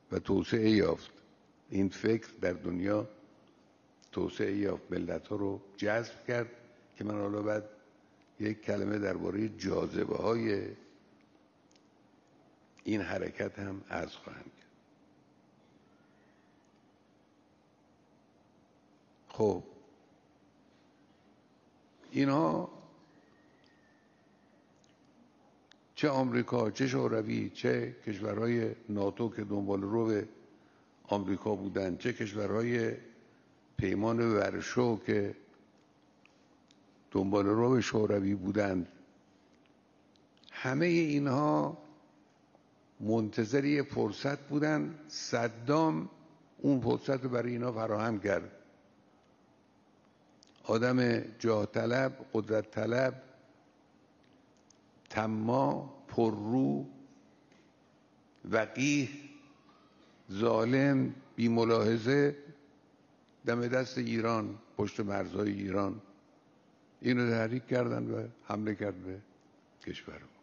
و توسعه یافت. این فکر در دنیا توسعه یافت، ملت‌ها رو جذب کرد که من حالا بعد یک کلمه درباره جاذبه‌های این حرکت هم عرض خواهم کرد. خب اینها چه آمریکا، چه شوروی، چه کشورهای ناتو که دنبال رو آمریکا بودن، چه کشورهای پیمان ورشو که دنبال رو شوروی بودند، همه اینها منتظر یه فرصت بودن. صدام اون فرصت رو برای اینا فراهم کرد. آدم جاه طلب، قدرت طلب، طماع، پررو، وقیح، ظالم، بی ملاحظه دم دست ایران، پشت مرزهای ایران اینو تحریک کردن و حمله کرد به کشور.